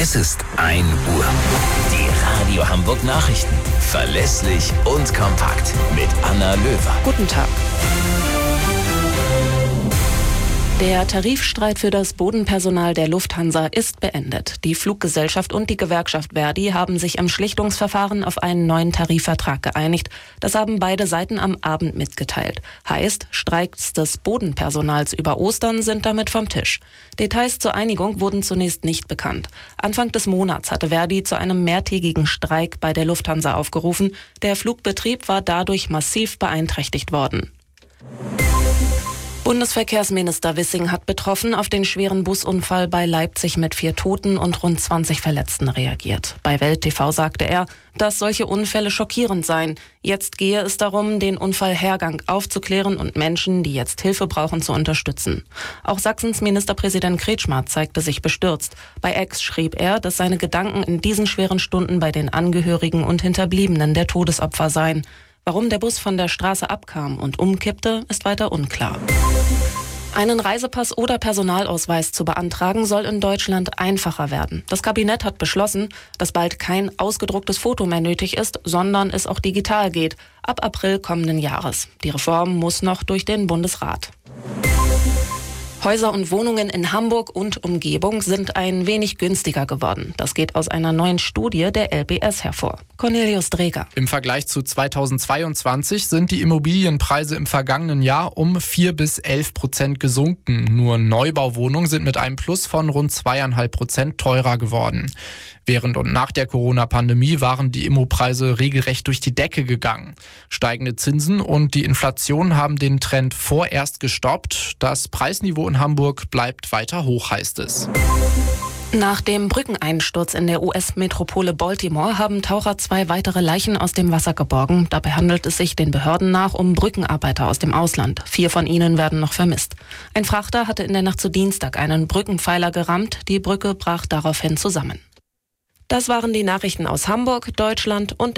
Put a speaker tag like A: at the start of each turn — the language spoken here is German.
A: Es ist 1 Uhr. Die Radio Hamburg Nachrichten. Verlässlich und kompakt. Mit Anna Löwer.
B: Guten Tag. Der Tarifstreit für das Bodenpersonal der Lufthansa ist beendet. Die Fluggesellschaft und die Gewerkschaft ver.di haben sich im Schlichtungsverfahren auf einen neuen Tarifvertrag geeinigt. Das haben beide Seiten am Abend mitgeteilt. Heißt, Streiks des Bodenpersonals über Ostern sind damit vom Tisch. Details zur Einigung wurden zunächst nicht bekannt. Anfang des Monats hatte ver.di zu einem mehrtägigen Streik bei der Lufthansa aufgerufen. Der Flugbetrieb war dadurch massiv beeinträchtigt worden. Bundesverkehrsminister Wissing hat betroffen auf den schweren Busunfall bei Leipzig mit 4 Toten und rund 20 Verletzten reagiert. Bei Welt TV sagte er, dass solche Unfälle schockierend seien. Jetzt gehe es darum, den Unfallhergang aufzuklären und Menschen, die jetzt Hilfe brauchen, zu unterstützen. Auch Sachsens Ministerpräsident Kretschmer zeigte sich bestürzt. Bei X schrieb er, dass seine Gedanken in diesen schweren Stunden bei den Angehörigen und Hinterbliebenen der Todesopfer seien. Warum der Bus von der Straße abkam und umkippte, ist weiter unklar. Einen Reisepass oder Personalausweis zu beantragen soll in Deutschland einfacher werden. Das Kabinett hat beschlossen, dass bald kein ausgedrucktes Foto mehr nötig ist, sondern es auch digital geht. Ab April kommenden Jahres. Die Reform muss noch durch den Bundesrat. Häuser und Wohnungen in Hamburg und Umgebung sind ein wenig günstiger geworden. Das geht aus einer neuen Studie der LBS hervor. Cornelius Dreger.
C: Im Vergleich zu 2022 sind die Immobilienpreise im vergangenen Jahr um 4-11% gesunken. Nur Neubauwohnungen sind mit einem Plus von rund 2,5% teurer geworden. Während und nach der Corona-Pandemie waren die Immopreise regelrecht durch die Decke gegangen. Steigende Zinsen und die Inflation haben den Trend vorerst gestoppt. Das Preisniveau in Hamburg bleibt weiter hoch, heißt es.
B: Nach dem Brückeneinsturz in der US-Metropole Baltimore haben Taucher 2 weitere Leichen aus dem Wasser geborgen. Dabei handelt es sich den Behörden nach um Brückenarbeiter aus dem Ausland. 4 von ihnen werden noch vermisst. Ein Frachter hatte in der Nacht zu Dienstag einen Brückenpfeiler gerammt. Die Brücke brach daraufhin zusammen. Das waren die Nachrichten aus Hamburg, Deutschland und